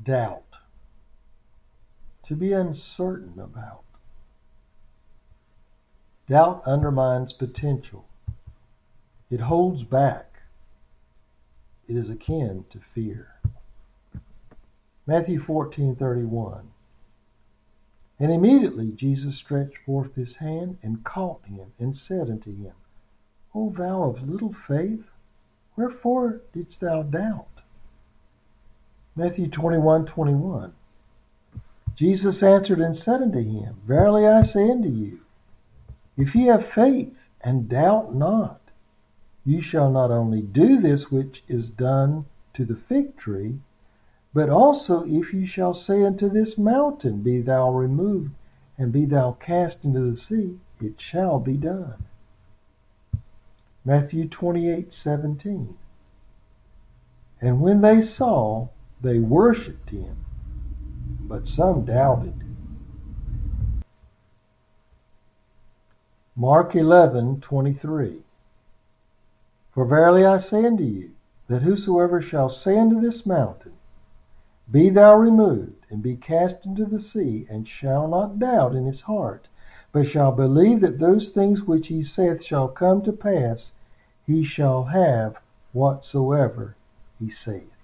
doubt, to be uncertain about. Doubt undermines potential. It holds back. It is akin to fear. Matthew 14:31. And immediately Jesus stretched forth his hand and caught him and said unto him, O thou of little faith, wherefore didst thou doubt? Matthew 21:21. Jesus answered and said unto him, Verily I say unto you, if ye have faith and doubt not, ye shall not only do this which is done to the fig tree, but also if ye shall say unto this mountain, Be thou removed, and be thou cast into the sea, it shall be done. Matthew 28:17. And when they saw, they worshipped him, but some doubted. Mark 11:23. For verily I say unto you, that whosoever shall say unto this mountain, Be thou removed, and be cast into the sea, and shall not doubt in his heart, but shall believe that those things which he saith shall come to pass, he shall have whatsoever he saith.